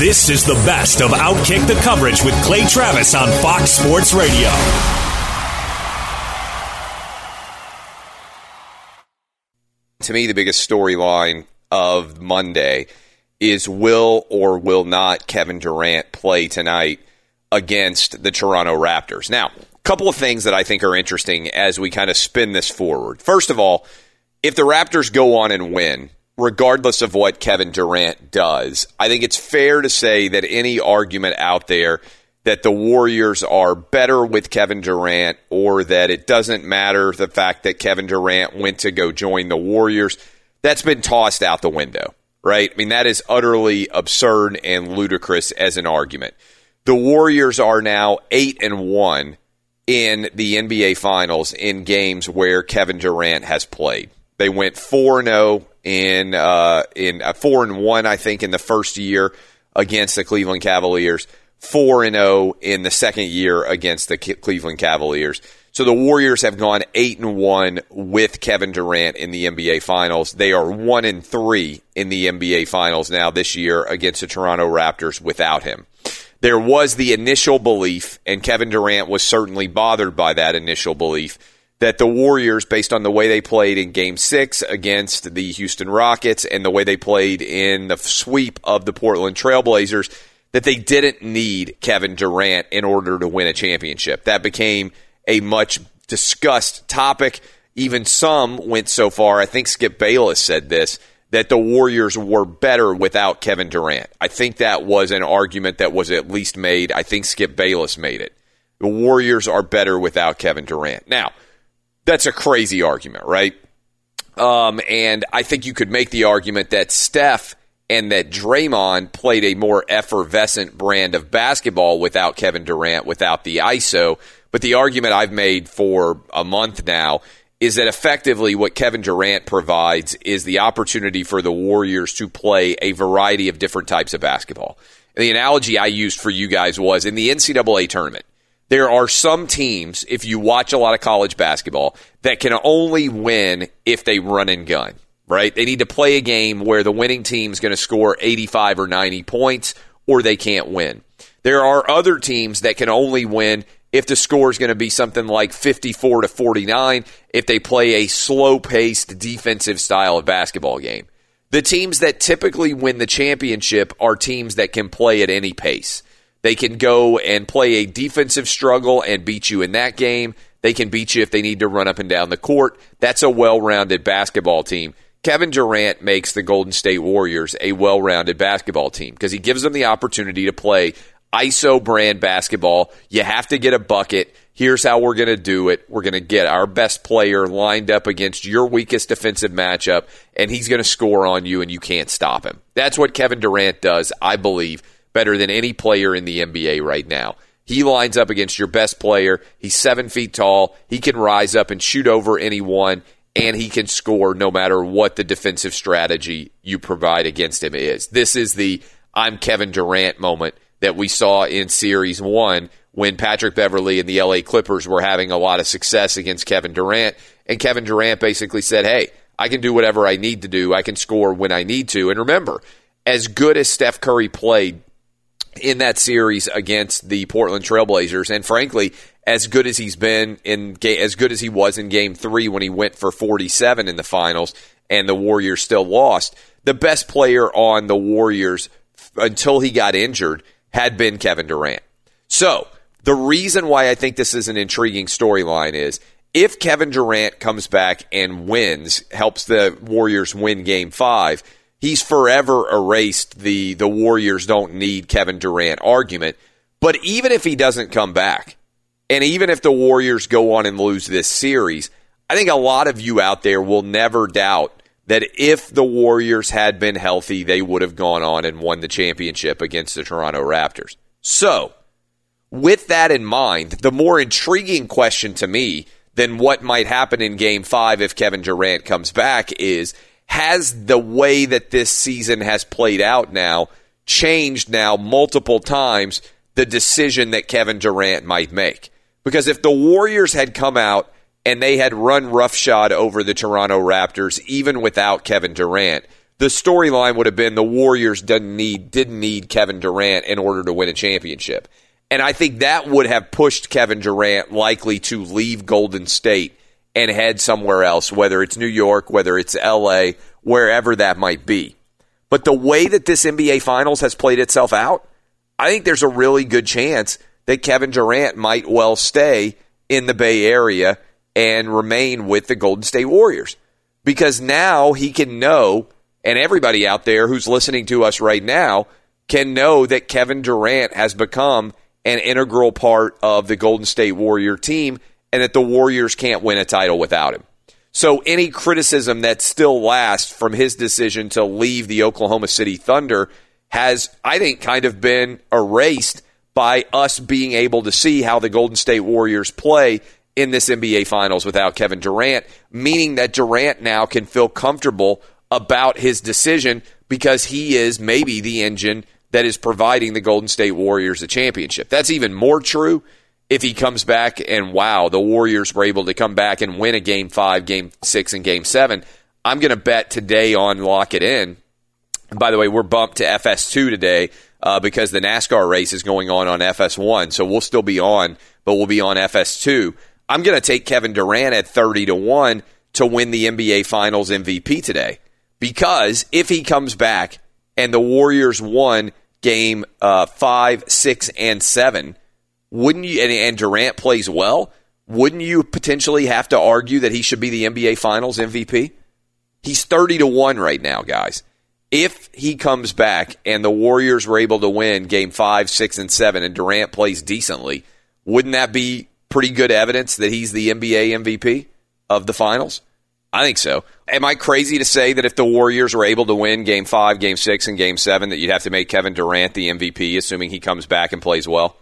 This is the best of Outkick the coverage with Clay Travis on Fox Sports Radio. To me, the biggest storyline of Monday is will or will not Kevin Durant play tonight against the Toronto Raptors. Now, a couple of things that I think are interesting as we kind of spin this forward. First of all, if the Raptors go on and win, regardless of what Kevin Durant does, I think it's fair to say that any argument out there that the Warriors are better with Kevin Durant or that it doesn't matter the fact that Kevin Durant went to go join the Warriors, that's been tossed out the window, right? I mean, that is utterly absurd and ludicrous as an argument. The Warriors are now 8-1 in the NBA Finals in games where Kevin Durant has played. They went 4-0 in 4-1, I think, in the first year against the Cleveland Cavaliers, 4-0 in the second year against the Cleveland Cavaliers. So the Warriors have gone 8-1 with Kevin Durant in the NBA Finals. They are 1-3 in the NBA Finals now this year against the Toronto Raptors without him. There was the initial belief, and Kevin Durant was certainly bothered by that initial belief, that the Warriors, based on the way they played in Game 6 against the Houston Rockets and the way they played in the sweep of the Portland Trailblazers, that they didn't need Kevin Durant in order to win a championship. That became a much discussed topic. Even some went so far, I think Skip Bayless said this, that the Warriors were better without Kevin Durant. I think that was an argument that was at least made. I think Skip Bayless made it. The Warriors are better without Kevin Durant. Now, that's a crazy argument, right? And I think you could make the argument that Steph and that Draymond played a more effervescent brand of basketball without Kevin Durant, without the ISO. But the argument I've made for a month now is that effectively what Kevin Durant provides is the opportunity for the Warriors to play a variety of different types of basketball. And the analogy I used for you guys was in the NCAA tournament, there are some teams, if you watch a lot of college basketball, that can only win if they run and gun, right? They need to play a game where the winning team is going to score 85 or 90 points, or they can't win. There are other teams that can only win if the score is going to be something like 54-49, if they play a slow-paced defensive style of basketball game. The teams that typically win the championship are teams that can play at any pace. They can go and play a defensive struggle and beat you in that game. They can beat you if they need to run up and down the court. That's a well-rounded basketball team. Kevin Durant makes the Golden State Warriors a well-rounded basketball team because he gives them the opportunity to play ISO brand basketball. You have to get a bucket. Here's how we're going to do it. We're going to get our best player lined up against your weakest defensive matchup, and he's going to score on you, and you can't stop him. That's what Kevin Durant does, I believe, better than any player in the NBA right now. He lines up against your best player. He's 7 feet tall. He can rise up and shoot over anyone, and he can score no matter what the defensive strategy you provide against him is. This is the I'm Kevin Durant moment that we saw in Series 1 when Patrick Beverley and the LA Clippers were having a lot of success against Kevin Durant, and Kevin Durant basically said, hey, I can do whatever I need to do. I can score when I need to. And remember, as good as Steph Curry played in that series against the Portland Trailblazers, and frankly, as good as he's been as good as he was in Game 3 when he went for 47 in the finals and the Warriors still lost, the best player on the Warriors until he got injured had been Kevin Durant. So, the reason why I think this is an intriguing storyline is if Kevin Durant comes back and wins, helps the Warriors win Game 5, he's forever erased the Warriors don't need Kevin Durant argument. But even if he doesn't come back, and even if the Warriors go on and lose this series, I think a lot of you out there will never doubt that if the Warriors had been healthy, they would have gone on and won the championship against the Toronto Raptors. So, with that in mind, the more intriguing question to me than what might happen in Game 5 if Kevin Durant comes back is, has the way that this season has played out now changed now multiple times the decision that Kevin Durant might make? Because if the Warriors had come out and they had run roughshod over the Toronto Raptors even without Kevin Durant, the storyline would have been the Warriors didn't need Kevin Durant in order to win a championship. And I think that would have pushed Kevin Durant likely to leave Golden State and head somewhere else, whether it's New York, whether it's L.A., wherever that might be. But the way that this NBA Finals has played itself out, I think there's a really good chance that Kevin Durant might well stay in the Bay Area and remain with the Golden State Warriors. Because now he can know, and everybody out there who's listening to us right now can know that Kevin Durant has become an integral part of the Golden State Warrior team and that the Warriors can't win a title without him. So any criticism that still lasts from his decision to leave the Oklahoma City Thunder has, I think, kind of been erased by us being able to see how the Golden State Warriors play in this NBA Finals without Kevin Durant, meaning that Durant now can feel comfortable about his decision because he is maybe the engine that is providing the Golden State Warriors a championship. That's even more true if he comes back and, wow, the Warriors were able to come back and win a Game 5, Game 6, and Game 7. I'm going to bet today on Lock It In. And by the way, we're bumped to FS2 today because the NASCAR race is going on FS1, so we'll still be on, but we'll be on FS2. I'm going to take Kevin Durant at 30-1 to win the NBA Finals MVP today because if he comes back and the Warriors won Game 5, 6, and 7, wouldn't you? And Durant plays well. Wouldn't you potentially have to argue that he should be the NBA Finals MVP? He's 30-1 right now, guys. If he comes back and the Warriors were able to win Game 5, 6, and 7, and Durant plays decently, wouldn't that be pretty good evidence that he's the NBA MVP of the Finals? I think so. Am I crazy to say that if the Warriors were able to win Game 5, Game 6, and Game 7, that you'd have to make Kevin Durant the MVP, assuming he comes back and plays well?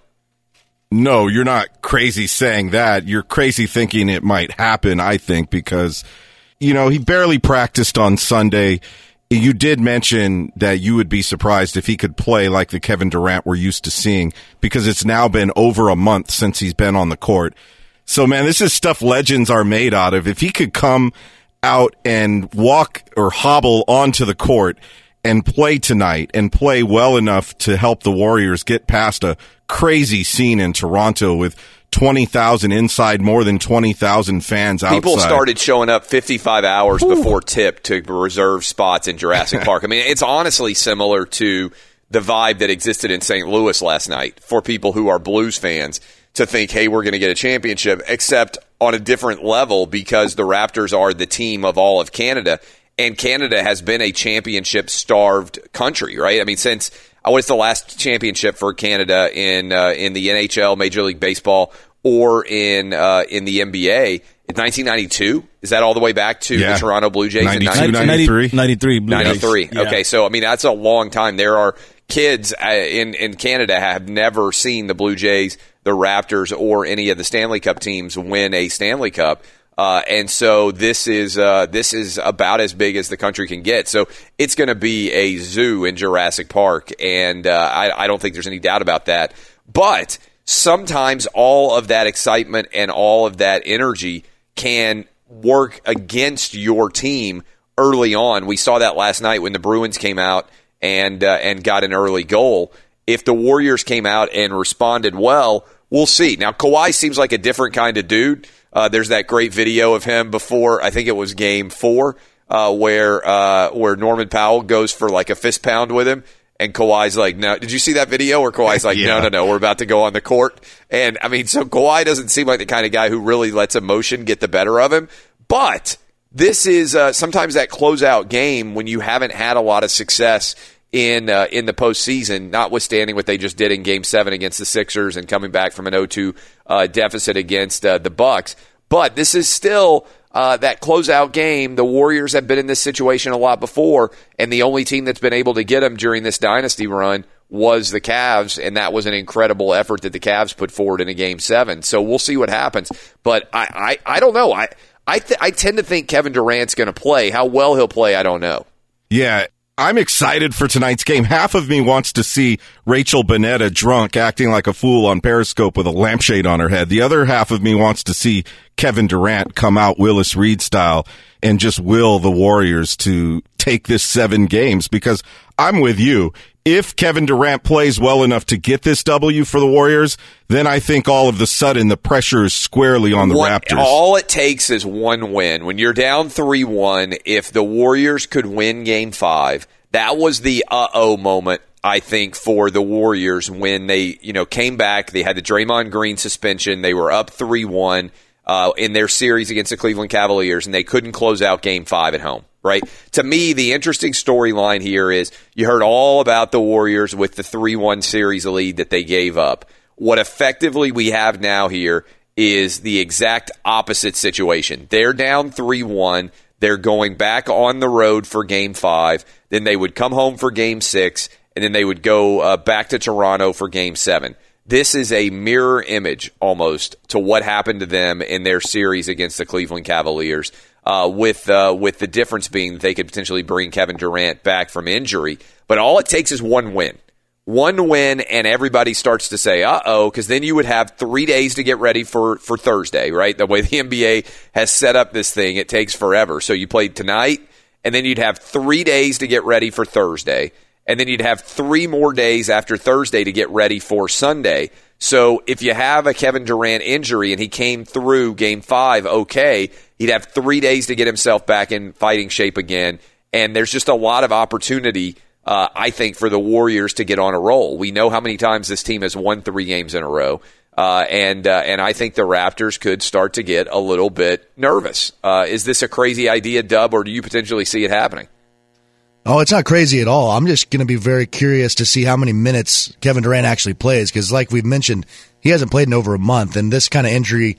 No, you're not crazy saying that. You're crazy thinking it might happen, I think, because, he barely practiced on Sunday. You did mention that you would be surprised if he could play like the Kevin Durant we're used to seeing because it's now been over a month since he's been on the court. So, man, this is stuff legends are made out of. If he could come out and walk or hobble onto the court and play tonight and play well enough to help the Warriors get past a crazy scene in Toronto with 20,000 inside, more than 20,000 fans outside. People started showing up 55 hours before tip to reserve spots in Jurassic Park. I mean, it's honestly similar to the vibe that existed in St. Louis last night for people who are Blues fans to think, hey, we're going to get a championship, except on a different level because the Raptors are the team of all of Canada, and Canada has been a championship-starved country, right? I mean, since what's the last championship for Canada in the NHL, Major League Baseball, or in the NBA? It's 1992. Is that all the way back to the Toronto Blue Jays? 92, 93? 93. 93. Yeah. Okay, so, I mean, that's a long time. There are kids in Canada have never seen the Blue Jays, the Raptors, or any of the Stanley Cup teams win a Stanley Cup. And so this is about as big as the country can get. So it's going to be a zoo in Jurassic Park, and I don't think there's any doubt about that. But sometimes all of that excitement and all of that energy can work against your team early on. We saw that last night when the Bruins came out and got an early goal. If the Warriors came out and responded well, we'll see. Now, Kawhi seems like a different kind of dude. There's that great video of him before, I think it was Game 4, where Norman Powell goes for like a fist pound with him, and Kawhi's like, no. Did you see that video where Kawhi's like, no, we're about to go on the court? And, I mean, so Kawhi doesn't seem like the kind of guy who really lets emotion get the better of him. But this is sometimes that closeout game when you haven't had a lot of success in the postseason, notwithstanding what they just did in Game 7 against the Sixers and coming back from an 0-2 deficit against the Bucks. But this is still that closeout game. The Warriors have been in this situation a lot before, and the only team that's been able to get them during this dynasty run was the Cavs, and that was an incredible effort that the Cavs put forward in a Game 7. So we'll see what happens. But I don't know. I tend to think Kevin Durant's going to play. How well he'll play, I don't know. Yeah. I'm excited for tonight's game. Half of me wants to see Rachel Bonnetta drunk, acting like a fool on Periscope with a lampshade on her head. The other half of me wants to see Kevin Durant come out Willis Reed style and just will the Warriors to take this 7 games, because I'm with you. If Kevin Durant plays well enough to get this W for the Warriors, then I think all of a sudden the pressure is squarely on the Raptors. All it takes is one win. When you're down 3-1, if the Warriors could win Game 5, that was the uh-oh moment, I think, for the Warriors when they came back. They had the Draymond Green suspension. They were up 3-1 in their series against the Cleveland Cavaliers, and they couldn't close out Game 5 at home. Right? To me, the interesting storyline here is you heard all about the Warriors with the 3-1 series lead that they gave up. What effectively we have now here is the exact opposite situation. They're down 3-1. They're going back on the road for Game 5. Then they would come home for Game 6, and then they would go back to Toronto for Game 7. This is a mirror image almost to what happened to them in their series against the Cleveland Cavaliers. With the difference being that they could potentially bring Kevin Durant back from injury. But all it takes is one win. One win, and everybody starts to say, uh-oh, because then you would have 3 days to get ready for Thursday, right? The way the NBA has set up this thing, it takes forever. So you played tonight, and then you'd have 3 days to get ready for Thursday, and then you'd have 3 more days after Thursday to get ready for Sunday. So if you have a Kevin Durant injury and he came through Game 5 okay, he'd have 3 days to get himself back in fighting shape again. And there's just a lot of opportunity, I think, for the Warriors to get on a roll. We know how many times this team has won 3 games in a row. And I think the Raptors could start to get a little bit nervous. Is this a crazy idea, Dub, or do you potentially see it happening? Oh, it's not crazy at all. I'm just going to be very curious to see how many minutes Kevin Durant actually plays, because like we've mentioned, he hasn't played in over a month, and this kind of injury,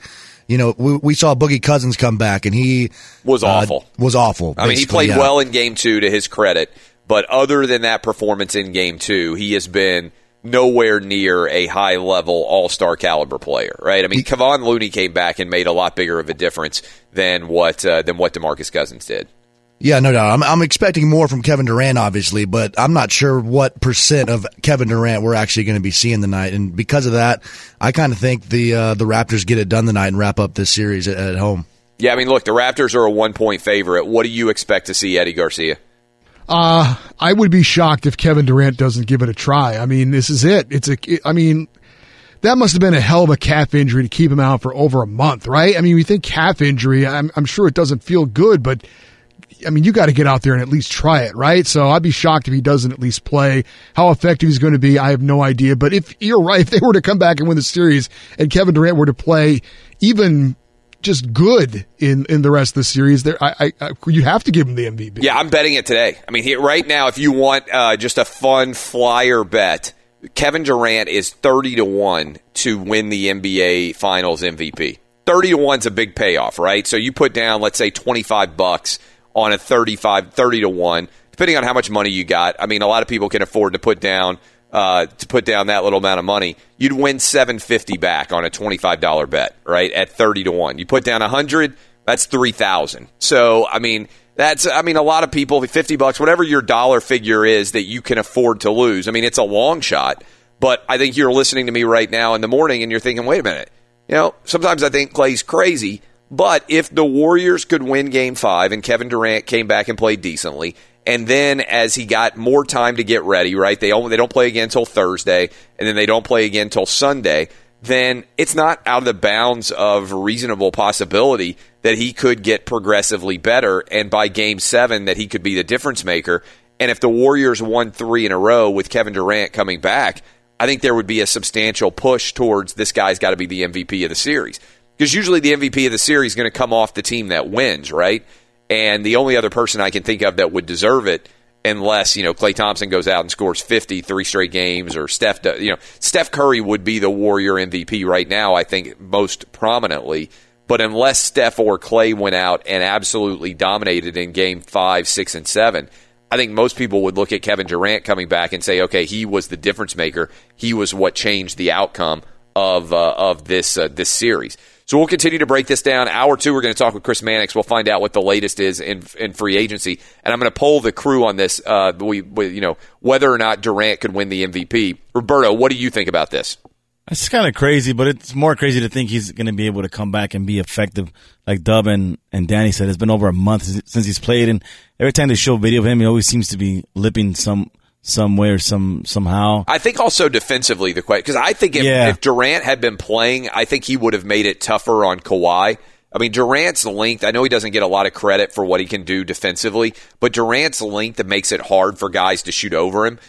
we saw Boogie Cousins come back, and he was awful. I mean, he played well in Game 2 to his credit, but other than that performance in Game 2, he has been nowhere near a high-level all-star caliber player, right? I mean, Kevon Looney came back and made a lot bigger of a difference than what DeMarcus Cousins did. Yeah, no doubt. I'm expecting more from Kevin Durant, obviously, but I'm not sure what percent of Kevin Durant we're actually going to be seeing tonight. And because of that, I kind of think the Raptors get it done tonight and wrap up this series at home. Yeah, I mean, look, the Raptors are a 1-point favorite. What do you expect to see, Eddie Garcia? I would be shocked if Kevin Durant doesn't give it a try. I mean, this is it. That must have been a hell of a calf injury to keep him out for over a month, right? I mean, we think calf injury, I'm sure it doesn't feel good, but I mean, you got to get out there and at least try it, right? So I'd be shocked if he doesn't at least play. How effective he's going to be, I have no idea. But if you're right, if they were to come back and win the series and Kevin Durant were to play even just good in the rest of the series, you have to give him the MVP. Yeah, I'm betting it today. I mean, right now, if you want just a fun flyer bet, Kevin Durant is 30-1 to win the NBA Finals MVP. 30-1 is a big payoff, right? So you put down, let's say, $25 on a 30-1, depending on how much money you got. I mean, a lot of people can afford to put down that little amount of money. You'd win $750 back on a $25 bet, right? At 30-1, you put down $100, that's $3,000. So, I mean, a lot of people, $50, whatever your dollar figure is that you can afford to lose. I mean, it's a long shot, but I think you're listening to me right now in the morning and you're thinking, wait a minute. Sometimes I think Clay's crazy. But if the Warriors could win Game 5 and Kevin Durant came back and played decently, and then as he got more time to get ready, right, they don't play again until Thursday, and then they don't play again until Sunday, then it's not out of the bounds of reasonable possibility that he could get progressively better, and by Game 7 that he could be the difference maker. And if the Warriors won 3 in a row with Kevin Durant coming back, I think there would be a substantial push towards this guy's got to be the MVP of the series. Because usually the MVP of the series is going to come off the team that wins, right? And the only other person I can think of that would deserve it, unless, Klay Thompson goes out and scores 50 3 straight games, or Steph Curry would be the Warrior MVP right now, I think, most prominently. But unless Steph or Klay went out and absolutely dominated in Game 5, 6, and 7, I think most people would look at Kevin Durant coming back and say, okay, he was the difference maker. He was what changed the outcome of this series. So we'll continue to break this down. Hour 2, we're going to talk with Chris Mannix. We'll find out what the latest is in free agency. And I'm going to poll the crew on this, whether or not Durant could win the MVP. Roberto, what do you think about this? It's kind of crazy, but it's more crazy to think he's going to be able to come back and be effective. Like Dub and Danny said, it's been over a month since he's played, and every time they show a video of him, he always seems to be lipping some way or somehow. I think also defensively, because I think if Durant had been playing, I think he would have made it tougher on Kawhi. I mean, Durant's length, I know he doesn't get a lot of credit for what he can do defensively, but Durant's length makes it hard for guys to shoot over him.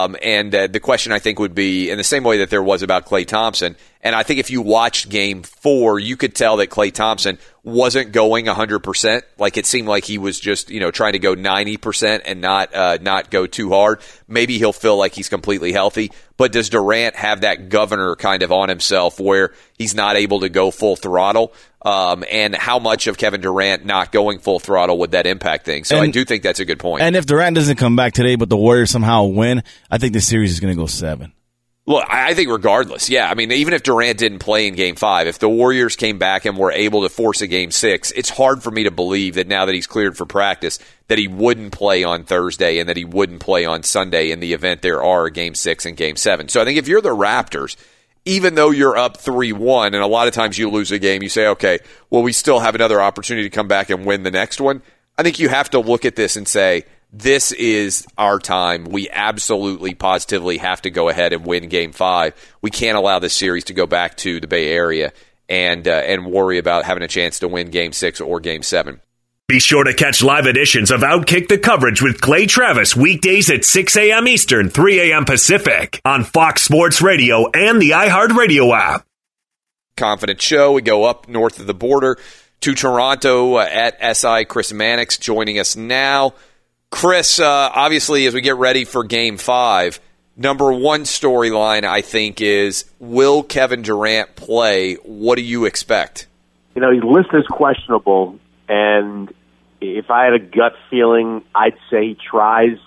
The question, I think, would be in the same way that there was about Klay Thompson. And I think if you watched Game 4, you could tell that Klay Thompson wasn't going 100%. Like, it seemed like he was just, trying to go 90% and not go too hard. Maybe he'll feel like he's completely healthy. But does Durant have that governor kind of on himself where he's not able to go full throttle? And how much of Kevin Durant not going full throttle would that impact things? So I do think that's a good point. And if Durant doesn't come back today, but the Warriors somehow win, I think the series is going to go 7. Look, I think regardless, yeah. I mean, even if Durant didn't play in Game 5, if the Warriors came back and were able to force a Game 6, it's hard for me to believe that now that he's cleared for practice, that he wouldn't play on Thursday and that he wouldn't play on Sunday in the event there are a Game 6 and Game 7. So I think if you're the Raptors, even though you're up 3-1, and a lot of times you lose a game, you say, okay, well, we still have another opportunity to come back and win the next one. I think you have to look at this and say, this is our time. We absolutely, positively have to go ahead and win Game 5. We can't allow this series to go back to the Bay Area and worry about having a chance to win Game 6 or Game 7. Be sure to catch live editions of Outkick the Coverage with Clay Travis weekdays at 6 a.m. Eastern, 3 a.m. Pacific on Fox Sports Radio and the iHeartRadio app. Confident show. We go up north of the border to Toronto at SI. Chris Mannix joining us now. Chris, obviously, as we get ready for Game 5, number one storyline, I think, is will Kevin Durant play? What do you expect? He's listed as questionable, and if I had a gut feeling, I'd say he tries.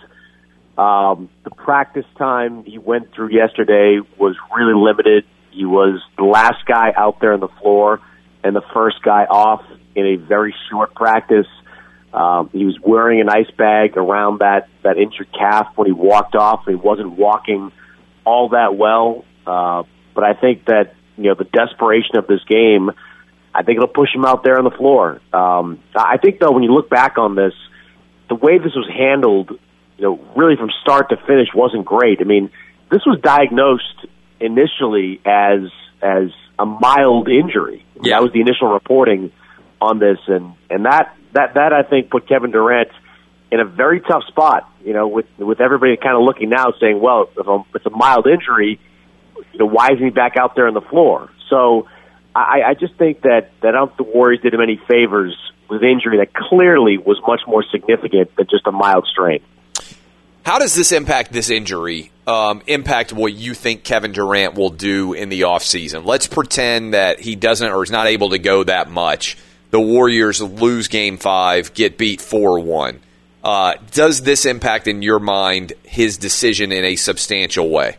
The practice time he went through yesterday was really limited. He was the last guy out there on the floor and the first guy off in a very short practice. He was wearing an ice bag around that injured calf when he walked off. He wasn't walking all that well. But I think that, the desperation of this game, I think it'll push him out there on the floor. I think, though, when you look back on this, the way this was handled, really from start to finish wasn't great. I mean, this was diagnosed initially as a mild injury. Yeah. That was the initial reporting on this, and that I think put Kevin Durant in a very tough spot. With everybody kind of looking now, saying, "Well, if it's a mild injury, why isn't he back out there on the floor?" So I just think that I don't think the Warriors did him any favors with an injury that clearly was much more significant than just a mild strain. How does this impact this injury? Impact what you think Kevin Durant will do in the offseason? Let's pretend that he doesn't or is not able to go that much. The Warriors lose Game 5, get beat 4-1. Does this impact, in your mind, his decision in a substantial way?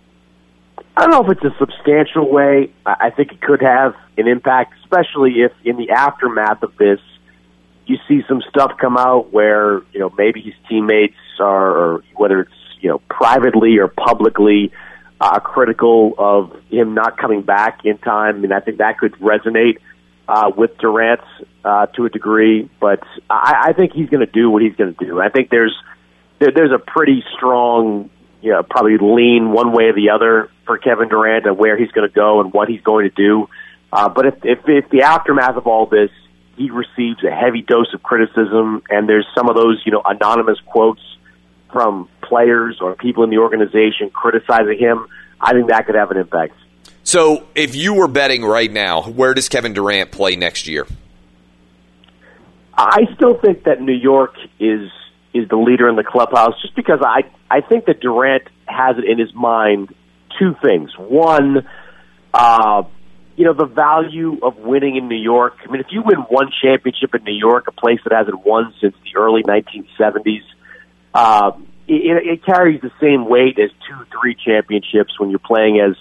I don't know if it's a substantial way. I think it could have an impact, especially if in the aftermath of this, you see some stuff come out where, maybe his teammates are, or whether it's, privately or publicly critical of him not coming back in time. I mean, I think that could resonate with Durant to a degree, but I think he's going to do what he's going to do. I think there's a pretty strong, probably lean one way or the other for Kevin Durant and where he's going to go and what he's going to do. But if the aftermath of all this, he receives a heavy dose of criticism, and there's some of those, anonymous quotes from players or people in the organization criticizing him, I think that could have an impact. So if you were betting right now, where does Kevin Durant play next year? I still think that New York is the leader in the clubhouse, just because I think that Durant has it in his mind two things. One, the value of winning in New York. I mean, if you win one championship in New York, a place that hasn't won since the early 1970s, it carries the same weight as 2-3 championships when you're playing as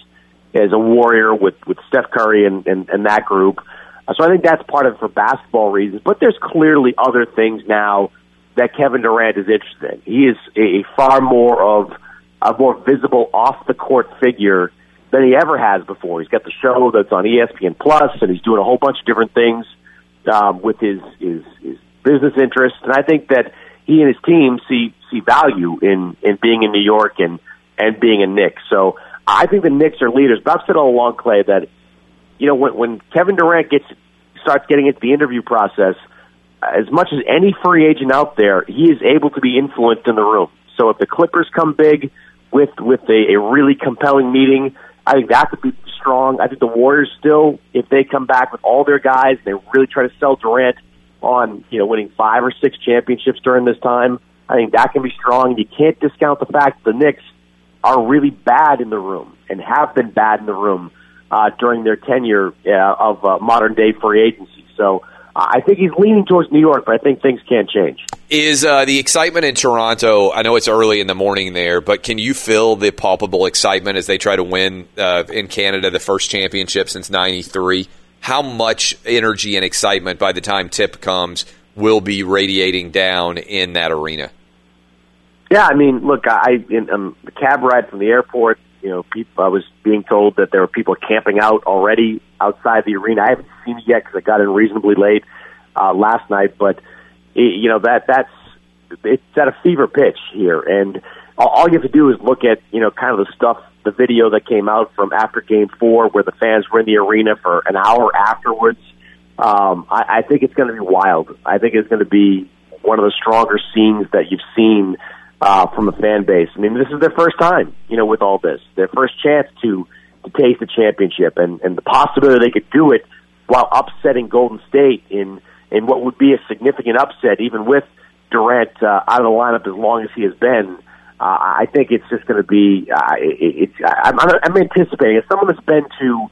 as a Warrior with Steph Curry and that group. So I think that's part of it for basketball reasons. But there's clearly other things now that Kevin Durant is interested in. He is a far more visible off-the-court figure than he ever has before. He's got the show that's on ESPN Plus, and he's doing a whole bunch of different things with his business interests. And I think that he and his team see value in being in New York and being a Knick. So I think the Knicks are leaders. But I've said all along, Clay, that when Kevin Durant starts getting into the interview process, as much as any free agent out there, he is able to be influenced in the room. So if the Clippers come big with a really compelling meeting, I think that could be strong. I think the Warriors still, if they come back with all their guys, they really try to sell Durant on winning 5 or 6 championships during this time, I think that can be strong. You can't discount the fact that the Knicks are really bad in the room and have been bad in the room during their tenure of modern-day free agency. So I think he's leaning towards New York, but I think things can change. Is the excitement in Toronto, I know it's early in the morning there, but can you feel the palpable excitement as they try to win in Canada the first championship since '93? How much energy and excitement by the time tip comes will be radiating down in that arena? Yeah, I mean, look, in the cab ride from the airport, I was being told that there were people camping out already outside the arena. I haven't seen it yet because I got in reasonably late last night, but it's at a fever pitch here, and all you have to do is look at kind of the video that came out from after Game 4, where the fans were in the arena for an hour afterwards. I think it's going to be wild. I think it's going to be one of the stronger scenes that you've seen from the fan base. I mean, this is their first time, with all this. Their first chance to taste the championship, and the possibility they could do it while upsetting Golden State in what would be a significant upset, even with Durant out of the lineup as long as he has been. I think it's just going to be. I'm anticipating, as someone that's been to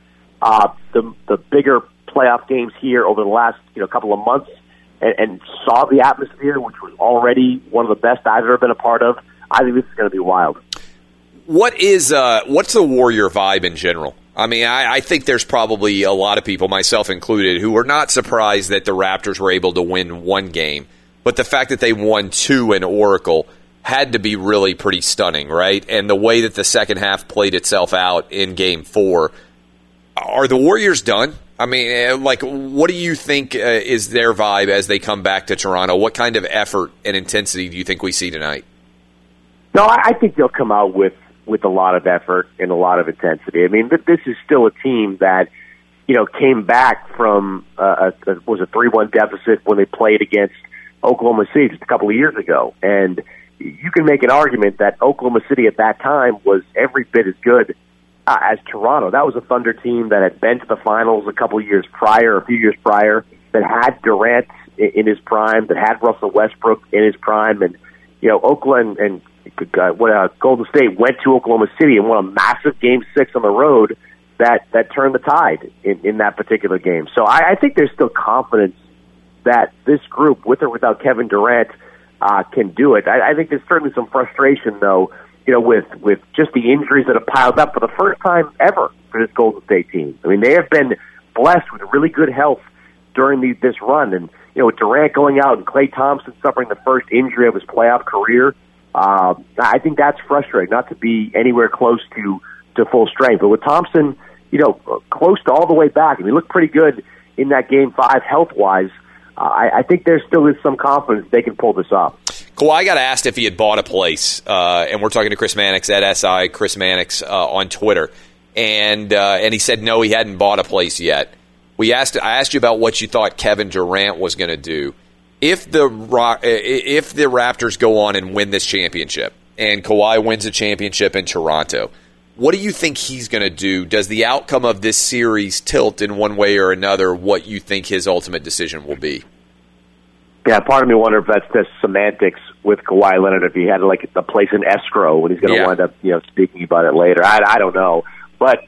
the bigger playoff games here over the last couple of months, and saw the atmosphere, which was already one of the best I've ever been a part of. I think this is going to be wild. What's the Warrior vibe in general? I mean, I think there's probably a lot of people, myself included, who were not surprised that the Raptors were able to win one game, but the fact that they won 2 in Oracle had to be really pretty stunning, right? And the way that the second half played itself out in Game 4, are the Warriors done? I mean, what do you think is their vibe as they come back to Toronto? What kind of effort and intensity do you think we see tonight? No, I think they'll come out with a lot of effort and a lot of intensity. I mean, this is still a team that, came back from a 3-1 deficit when they played against Oklahoma City just a couple of years ago. And you can make an argument that Oklahoma City at that time was every bit as good as Toronto. That was a Thunder team that had been to the finals a few years prior, that had Durant in his prime, that had Russell Westbrook in his prime, and Oakland and Golden State went to Oklahoma City and won a massive Game 6 on the road that turned the tide in that particular game. So I think there's still confidence that this group, with or without Kevin Durant, can do it. I think there's certainly some frustration, though, with just the injuries that have piled up for the first time ever for this Golden State team. I mean, they have been blessed with really good health during this run. And, with Durant going out and Klay Thompson suffering the first injury of his playoff career, I think that's frustrating, not to be anywhere close to full strength. But with Thompson, close to all the way back, and he looked pretty good in that Game 5 health-wise, I think there still is some confidence they can pull this off. Kawhi got asked if he had bought a place, and we're talking to Chris Mannix at SI, Chris Mannix on Twitter, and he said no, he hadn't bought a place yet. I asked you about what you thought Kevin Durant was going to do if the Raptors go on and win this championship, and Kawhi wins a championship in Toronto. What do you think he's going to do? Does the outcome of this series tilt in one way or another what you think his ultimate decision will be? Yeah, part of me wonder if that's just semantics with Kawhi Leonard, if he had a place in escrow when he's going to wind up speaking about it later. I don't know. But,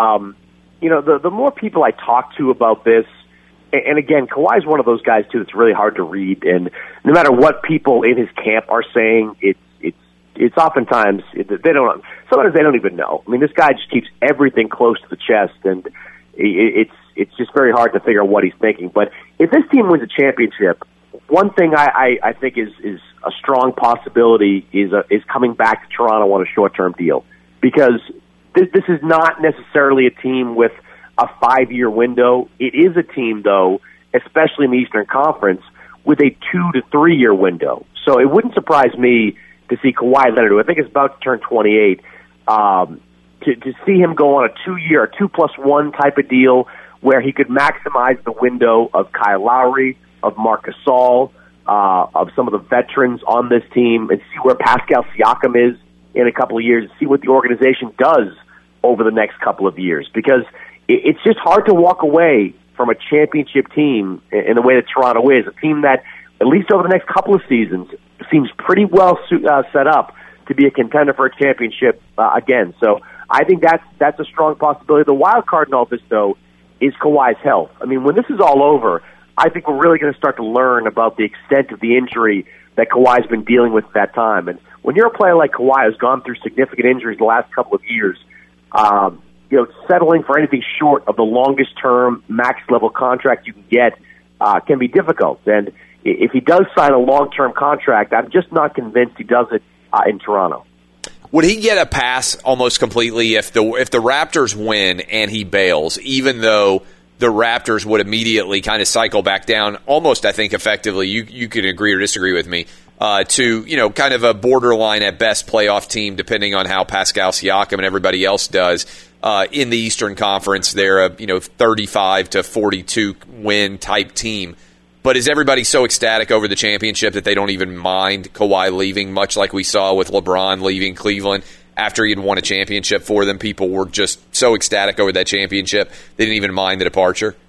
the more people I talk to about this, and again, Kawhi's one of those guys, too, that's really hard to read. And no matter what people in his camp are saying, it's it's oftentimes they don't. Sometimes they don't even know. I mean, this guy just keeps everything close to the chest, and it's just very hard to figure out what he's thinking. But if this team wins a championship, one thing I think is a strong possibility is coming back to Toronto on a short-term deal, because this is not necessarily a team with a 5-year window. It is a team, though, especially in the Eastern Conference, with a 2 to 3 year window. So it wouldn't surprise me to see Kawhi Leonard, who I think is about to turn 28, to see him go on a 2-year, a 2+1 type of deal where he could maximize the window of Kyle Lowry, of Marc Gasol, of some of the veterans on this team, and see where Pascal Siakam is in a couple of years, and see what the organization does over the next couple of years. Because it's just hard to walk away from a championship team in the way that Toronto is, a team that, at least over the next couple of seasons, seems pretty well set up to be a contender for a championship again. So I think that's a strong possibility. The wild card in all this, though, is Kawhi's health. I mean, when this is all over, I think we're really going to start to learn about the extent of the injury that Kawhi's been dealing with at that time. And when you're a player like Kawhi who's gone through significant injuries the last couple of years, settling for anything short of the longest-term max-level contract you can get can be difficult. And if he does sign a long-term contract, I'm just not convinced he does it in Toronto. Would he get a pass almost completely if the Raptors win and he bails, even though the Raptors would immediately kind of cycle back down, almost, I think, effectively, you could agree or disagree with me, to, kind of a borderline at best playoff team, depending on how Pascal Siakam and everybody else does in the Eastern Conference. They're a 35 to 42 win type team. But is everybody so ecstatic over the championship that they don't even mind Kawhi leaving, much like we saw with LeBron leaving Cleveland after he had won a championship for them? People were just so ecstatic over that championship, they didn't even mind the departure.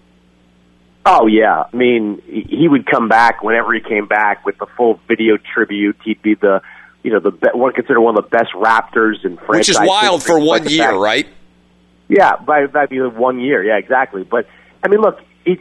Oh, yeah. I mean, he would come back whenever he came back with the full video tribute. He'd be one considered one of the best Raptors in franchise. Which is wild for 1 year, right? Yeah, that'd be 1 year. Yeah, exactly. But, I mean, look, he's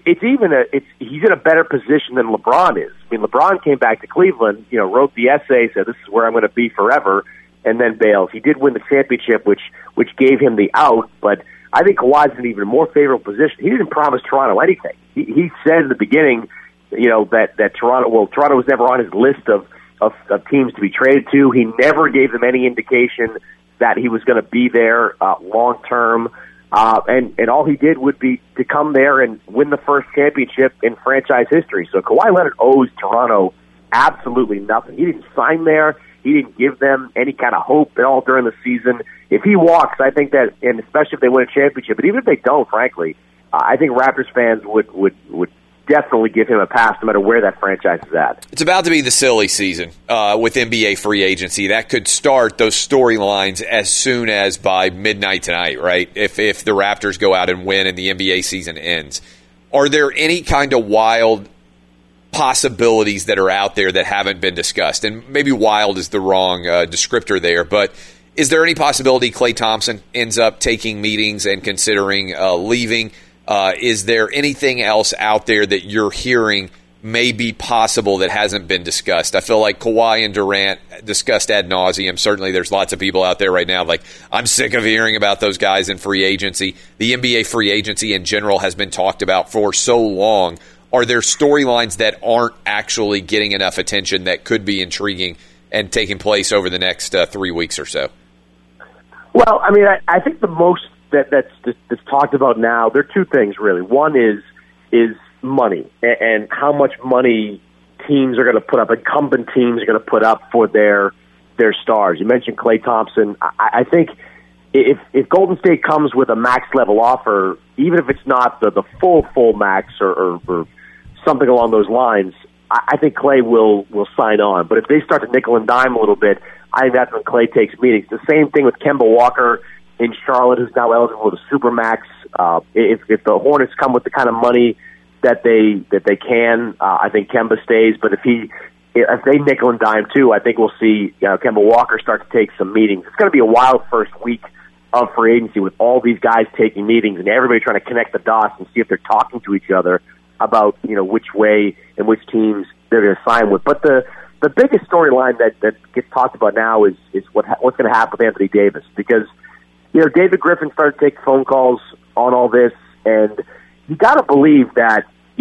in a better position than LeBron is. I mean, LeBron came back to Cleveland, wrote the essay, said this is where I'm going to be forever, and then bails. He did win the championship, which gave him the out, but I think Kawhi's in an even more favorable position. He didn't promise Toronto anything. He said in the beginning, that Toronto was never on his list of teams to be traded to. He never gave them any indication that he was going to be there long term. And all he did would be to come there and win the first championship in franchise history. So Kawhi Leonard owes Toronto absolutely nothing. He didn't sign there. He didn't give them any kind of hope at all during the season. If he walks, I think that, and especially if they win a championship, but even if they don't, frankly, I think Raptors fans would definitely give him a pass no matter where that franchise is at. It's about to be the silly season with NBA free agency. That could start those storylines as soon as by midnight tonight, right? If the Raptors go out and win and the NBA season ends. Are there any kind of wild possibilities that are out there that haven't been discussed? And maybe wild is the wrong descriptor there, but is there any possibility Klay Thompson ends up taking meetings and considering leaving? Is there anything else out there that you're hearing may be possible that hasn't been discussed? I feel like Kawhi and Durant discussed ad nauseum. Certainly there's lots of people out there right now like, I'm sick of hearing about those guys in free agency. The NBA free agency in general has been talked about for so long. Are there storylines that aren't actually getting enough attention that could be intriguing and taking place over the next 3 weeks or so? Well, I mean, I think the most that's talked about now, there are two things really. One is money and how much money teams are going to put up, incumbent teams are going to put up for their stars. You mentioned Klay Thompson. I think if Golden State comes with a max level offer, even if it's not the full max or something along those lines, I think Klay will sign on. But if they start to nickel and dime a little bit, I think that's when Klay takes meetings. The same thing with Kemba Walker in Charlotte, who's now eligible to Supermax. If the Hornets come with the kind of money that they can, I think Kemba stays. But if they nickel and dime too, I think we'll see Kemba Walker start to take some meetings. It's going to be a wild first week of free agency with all these guys taking meetings and everybody trying to connect the dots and see if they're talking to each other about which way and which teams they're going to sign with. But the the biggest storyline that gets talked about now is what's going to happen with Anthony Davis, because David Griffin started taking phone calls on all this, and you got to believe that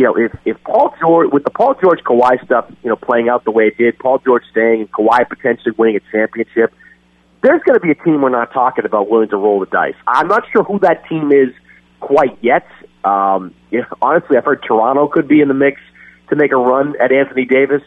if Paul George, with the Paul George Kawhi stuff playing out the way it did, Paul George staying and Kawhi potentially winning a championship, there's going to be a team we're not talking about willing to roll the dice. I'm not sure who that team is quite yet. Honestly, I've heard Toronto could be in the mix to make a run at Anthony Davis,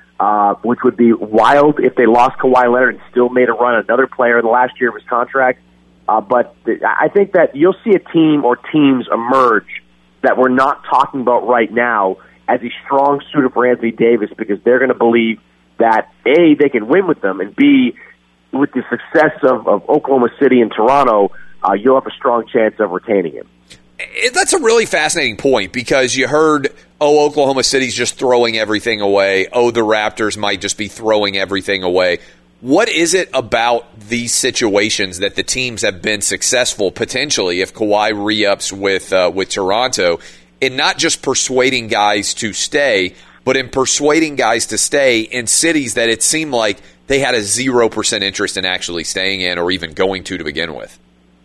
which would be wild if they lost Kawhi Leonard and still made a run at another player in the last year of his contract. But I think that you'll see a team or teams emerge that we're not talking about right now as a strong suitor for Anthony Davis, because they're going to believe that, A, they can win with them, and B, with the success of Oklahoma City and Toronto, you'll have a strong chance of retaining him. That's a really fascinating point, because you heard, Oklahoma City's just throwing everything away. The Raptors might just be throwing everything away. What is it about these situations that the teams have been successful, potentially, if Kawhi re-ups with Toronto, in not just persuading guys to stay, but in persuading guys to stay in cities that it seemed like they had a 0% interest in actually staying in or even going to begin with?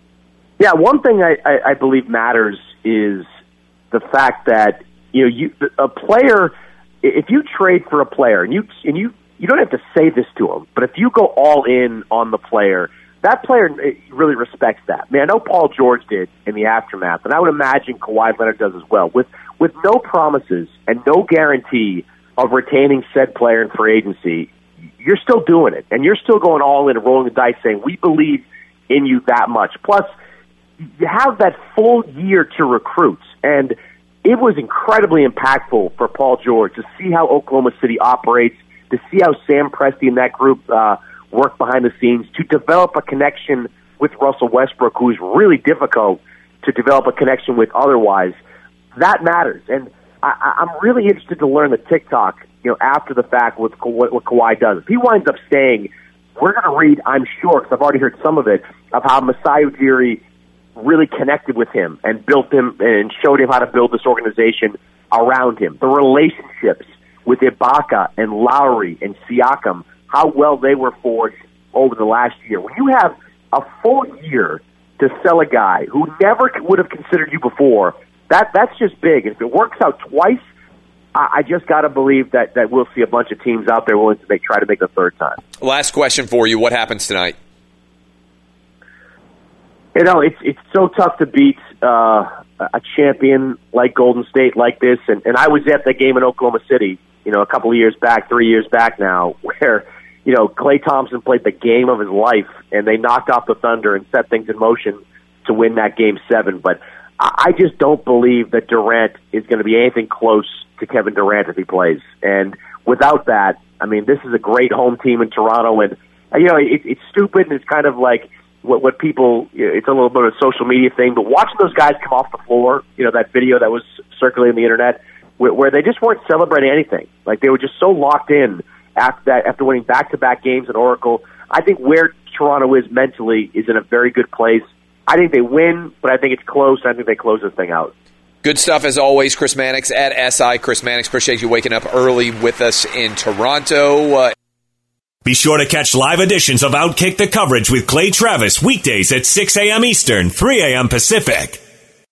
Yeah, one thing I believe matters is the fact that a player, if you trade for a player, and you don't have to say this to him, but if you go all in on the player, that player really respects that. I mean, I know Paul George did in the aftermath, and I would imagine Kawhi Leonard does as well. With no promises and no guarantee of retaining said player in free agency, you're still doing it, and you're still going all in and rolling the dice, saying we believe in you that much. Plus, you have that full year to recruit, and it was incredibly impactful for Paul George to see how Oklahoma City operates, to see how Sam Presti and that group work behind the scenes, to develop a connection with Russell Westbrook, who is really difficult to develop a connection with otherwise. That matters, and I'm really interested to learn the TikTok, after the fact with what Kawhi does. If he winds up staying, we're going to read, I'm sure, because I've already heard some of it, of how Masai Ujiri really connected with him and built him and showed him how to build this organization around him. The relationships with Ibaka and Lowry and Siakam, how well they were forged over the last year. When you have a full year to sell a guy who never would have considered you before, that's just big. And if it works out twice, I just got to believe that we'll see a bunch of teams out there willing to try to make the third time. Last question for you. What happens tonight? It's so tough to beat a champion like Golden State like this. And I was at that game in Oklahoma City, a couple of years back, 3 years back now, where, Klay Thompson played the game of his life, and they knocked off the Thunder and set things in motion to win that Game 7. But I just don't believe that Durant is going to be anything close to Kevin Durant if he plays. And without that, I mean, this is a great home team in Toronto, and, it's stupid, and it's kind of like, what people, it's a little bit of a social media thing, but watching those guys come off the floor, that video that was circulating on the internet, where they just weren't celebrating anything. Like, they were just so locked in after winning back-to-back games at Oracle. I think where Toronto is mentally is in a very good place. I think they win, but I think it's close. I think they close this thing out. Good stuff as always, Chris Mannix at SI. Chris Mannix, appreciate you waking up early with us in Toronto. Be sure to catch live editions of Outkick the Coverage with Clay Travis weekdays at 6 a.m. Eastern, 3 a.m. Pacific.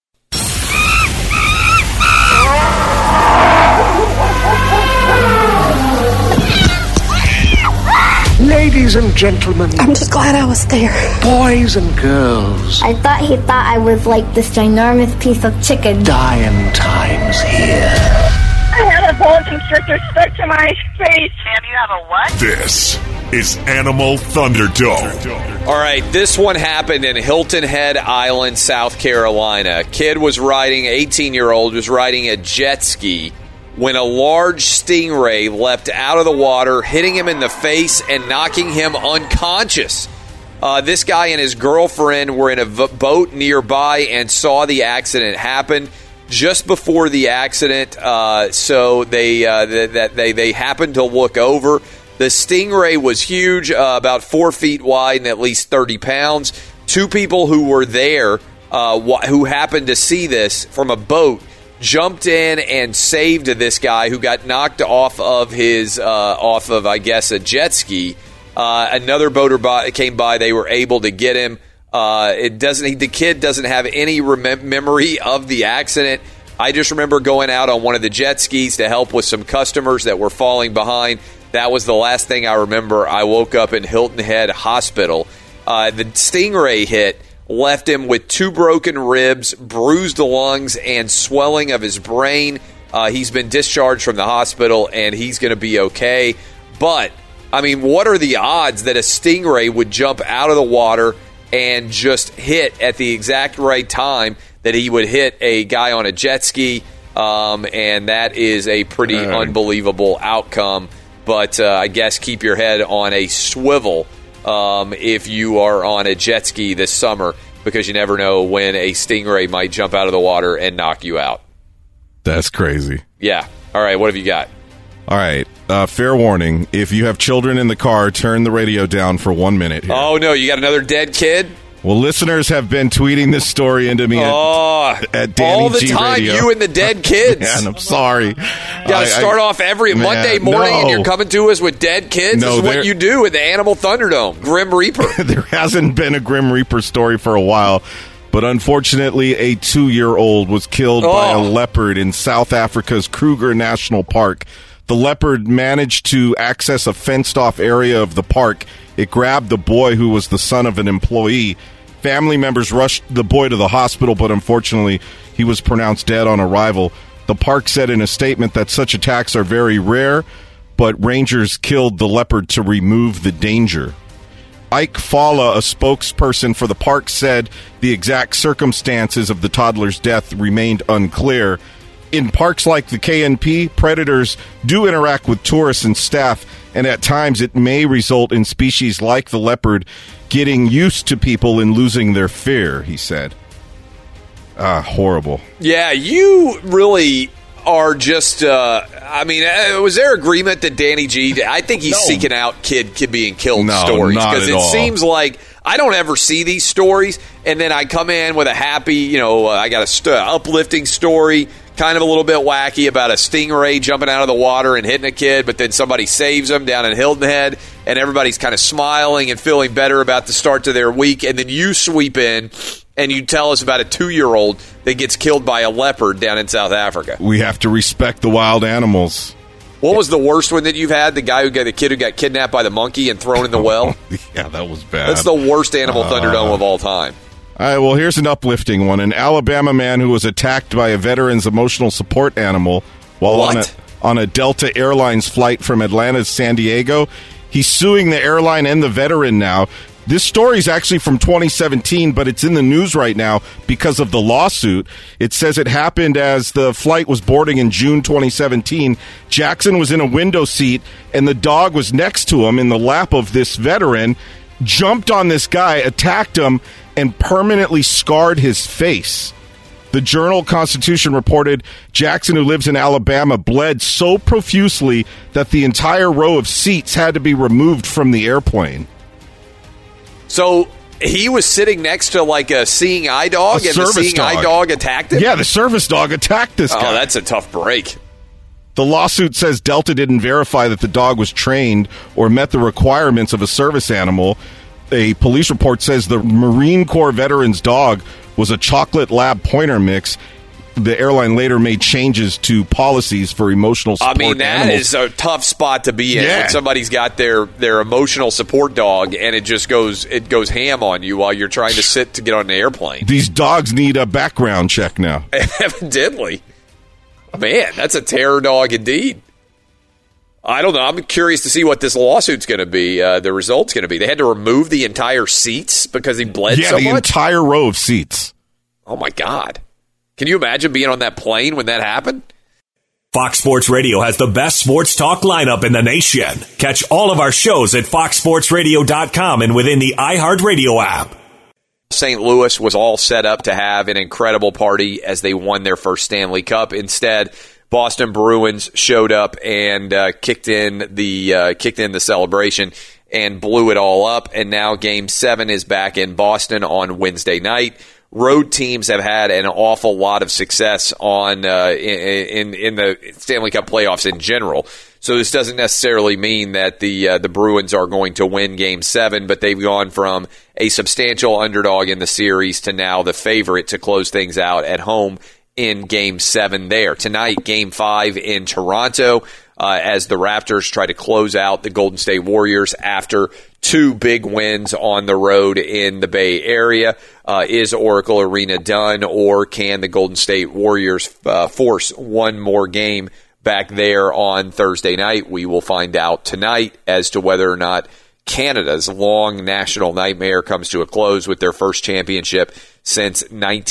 Ladies and gentlemen. I'm just glad I was there. Boys and girls. I thought he thought I was like this ginormous piece of chicken. Dying times here. I have a boa constrictor stuck to my face. Sam, you have a what? This is Animal Thunderdome. All right, this one happened in Hilton Head Island, South Carolina. A kid was riding, 18-year-old, was riding a jet ski when a large stingray leapt out of the water, hitting him in the face and knocking him unconscious. This guy and his girlfriend were in a boat nearby and saw the accident happen. Just before the accident, so they happened to look over. The stingray was huge, about 4 feet wide and at least 30 pounds. Two people who were there, who happened to see this from a boat, jumped in and saved this guy who got knocked off of I guess, a jet ski. Another boater came by. They were able to get him. The kid doesn't have any memory of the accident. I just remember going out on one of the jet skis to help with some customers that were falling behind. That was the last thing I remember. I woke up in Hilton Head Hospital. The Stingray hit left him with 2 broken ribs, bruised lungs, and swelling of his brain. He's been discharged from the hospital, and he's going to be okay. But, I mean, what are the odds that a Stingray would jump out of the water and just hit at the exact right time that he would hit a guy on a jet ski? And that is a pretty unbelievable outcome. But I guess keep your head on a swivel if you are on a jet ski this summer, because you never know when a Stingray might jump out of the water and knock you out. That's crazy. Yeah. All right, what have you got? All right. Fair warning. If you have children in the car, turn the radio down for 1 minute here. Oh, no. You got another dead kid? Well, listeners have been tweeting this story into me at Danny all the G time, Radio. you and the dead kids. Man, I'm sorry. You got to start off every Monday morning and you're coming to us with dead kids? This is what you do at the Animal Thunderdome. Grim Reaper. There hasn't been a Grim Reaper story for a while, but unfortunately a 2-year-old was killed by a leopard in South Africa's Kruger National Park. The leopard managed to access a fenced-off area of the park. It grabbed the boy, who was the son of an employee. Family members rushed the boy to the hospital, but unfortunately, he was pronounced dead on arrival. The park said in a statement that such attacks are very rare, but rangers killed the leopard to remove the danger. Ike Fala, a spokesperson for the park, said the exact circumstances of the toddler's death remained unclear. In parks like the KNP, predators do interact with tourists and staff, and at times it may result in species like the leopard getting used to people and losing their fear, he said. Horrible. Yeah, you really are just, was there agreement that Danny G, I think he's seeking out kid being killed stories. Because it seems like I don't ever see these stories, and then I come in with a happy, I got a uplifting story, kind of a little bit wacky about a Stingray jumping out of the water and hitting a kid, but then somebody saves him down in Hilton Head, and everybody's kind of smiling and feeling better about the start to their week, and then you sweep in and you tell us about a 2-year-old that gets killed by a leopard down in South Africa. We have to respect the wild animals. What was the worst one that you've had? The kid who got kidnapped by the monkey and thrown in the well? Yeah, that was bad. That's the worst Animal Thunderdome of all time. All right, well, here's an uplifting one. An Alabama man who was attacked by a veteran's emotional support animal while on a Delta Airlines flight from Atlanta to San Diego. He's suing the airline and the veteran now. This story is actually from 2017, but it's in the news right now because of the lawsuit. It says it happened as the flight was boarding in June 2017. Jackson was in a window seat, and the dog was next to him in the lap of this veteran, jumped on this guy, attacked him, and permanently scarred his face. The Journal-Constitution reported Jackson, who lives in Alabama, bled so profusely that the entire row of seats had to be removed from the airplane. So he was sitting next to like a seeing eye dog, and the seeing eye dog attacked him? Yeah, the service dog attacked this guy. Oh, that's a tough break. The lawsuit says Delta didn't verify that the dog was trained or met the requirements of a service animal. A police report says the Marine Corps veteran's dog was a chocolate lab pointer mix. The airline later made changes to policies for emotional support animals. That is a tough spot to be in when somebody's got their emotional support dog and it goes ham on you while you're trying to sit to get on an airplane. These dogs need a background check now. Evidently. Man, that's a terror dog indeed. I don't know. I'm curious to see what this lawsuit's going to be, the result's going to be. They had to remove the entire seats because he bled so much? Yeah, the entire row of seats. Oh, my God. Can you imagine being on that plane when that happened? Fox Sports Radio has the best sports talk lineup in the nation. Catch all of our shows at foxsportsradio.com and within the iHeartRadio app. St. Louis was all set up to have an incredible party as they won their first Stanley Cup. Instead, Boston Bruins showed up and kicked in the celebration and blew it all up. And now Game 7 is back in Boston on Wednesday night. road teams have had an awful lot of success on in the Stanley Cup playoffs in general. So this doesn't necessarily mean that the Bruins are going to win Game 7, but they've gone from a substantial underdog in the series to now the favorite to close things out at home in Game 7 there. Tonight, Game 5 in Toronto, as the Raptors try to close out the Golden State Warriors after 2 big wins on the road in the Bay Area. Is Oracle Arena done, or can the Golden State Warriors force one more game back there on Thursday night? We will find out tonight as to whether or not Canada's long national nightmare comes to a close with their first championship since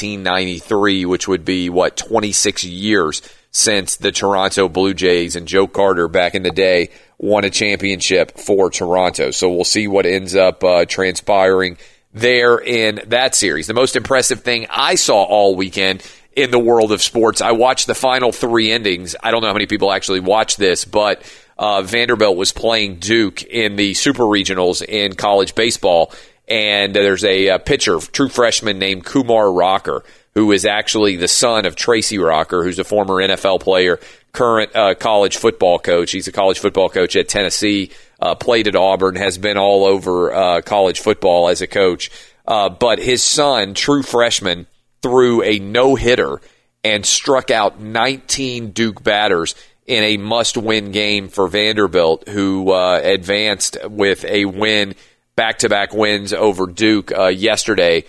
1993, which would be, 26 years since the Toronto Blue Jays and Joe Carter back in the day won a championship for Toronto. So we'll see what ends up transpiring there in that series. The most impressive thing I saw all weekend in the world of sports, I watched the final 3 innings. I don't know how many people actually watched this, but Vanderbilt was playing Duke in the Super Regionals in college baseball, and there's a pitcher, true freshman named Kumar Rocker, who is actually the son of Tracy Rocker, who's a former NFL player, current college football coach. He's a college football coach at Tennessee, played at Auburn, has been all over college football as a coach. But his son, true freshman, threw a no-hitter and struck out 19 Duke batters in a must-win game for Vanderbilt, who advanced with a win, back-to-back wins over Duke yesterday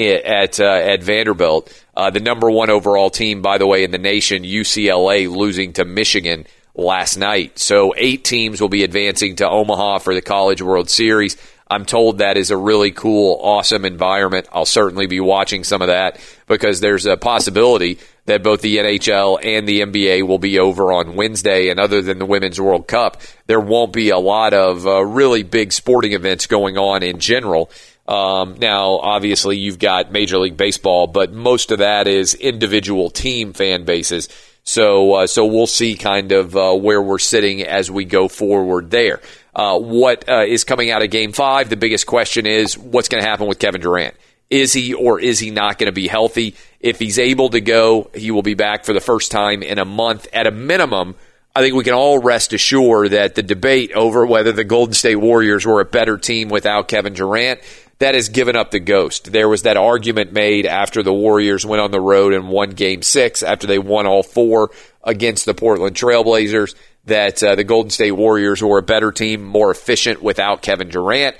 at Vanderbilt. The number 1 overall team, by the way, in the nation, UCLA, losing to Michigan last night. So 8 teams will be advancing to Omaha for the College World Series. I'm told that is a really cool, awesome environment. I'll certainly be watching some of that because there's a possibility that both the NHL and the NBA will be over on Wednesday. And other than the Women's World Cup, there won't be a lot of really big sporting events going on in general. Now, obviously, you've got Major League Baseball, but most of that is individual team fan bases. So we'll see kind of where we're sitting as we go forward there. What is coming out of Game 5? The biggest question is what's going to happen with Kevin Durant. Is he or is he not going to be healthy? If he's able to go, he will be back for the first time in a month. At a minimum, I think we can all rest assured that the debate over whether the Golden State Warriors were a better team without Kevin Durant, that has given up the ghost. There was that argument made after the Warriors went on the road and won Game 6, after they won all 4 against the Portland Trailblazers, that the Golden State Warriors were a better team, more efficient without Kevin Durant.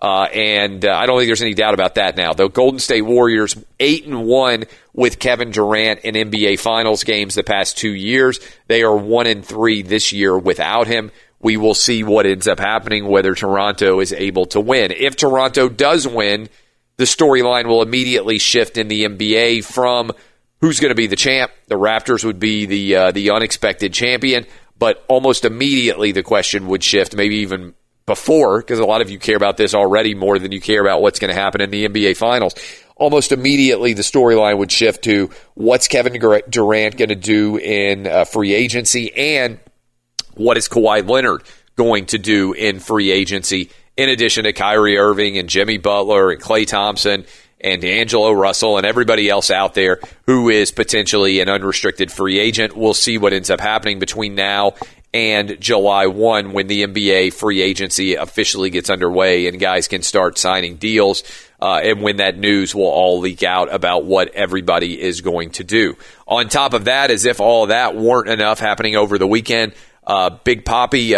And I don't think there's any doubt about that now. The Golden State Warriors 8-1 with Kevin Durant in NBA Finals games the past 2 years. They are 1-3 this year without him. We will see what ends up happening, whether Toronto is able to win. If Toronto does win, the storyline will immediately shift in the NBA from who's going to be the champ. The Raptors would be the unexpected champion, but almost immediately the question would shift, maybe even before, because a lot of you care about this already more than you care about what's going to happen in the NBA Finals. Almost immediately the storyline would shift to what's Kevin Durant going to do in free agency, and what is Kawhi Leonard going to do in free agency, in addition to Kyrie Irving and Jimmy Butler and Klay Thompson and D'Angelo Russell and everybody else out there who is potentially an unrestricted free agent. We'll see what ends up happening between now and July 1 when the NBA free agency officially gets underway and guys can start signing deals, and when that news will all leak out about what everybody is going to do. On top of that, as if all of that weren't enough happening over the weekend, Big Papi,